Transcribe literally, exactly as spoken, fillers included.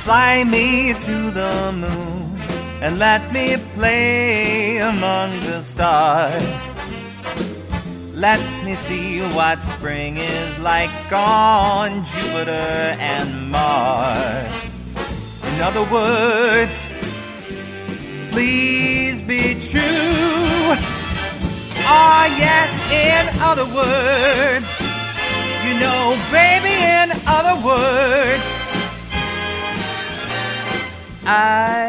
Fly me to the moon and let me play among the stars. Let me see what spring is like on Jupiter and Mars. In other words, please be true. Ah, yes, in other words, you know, baby, in other words, I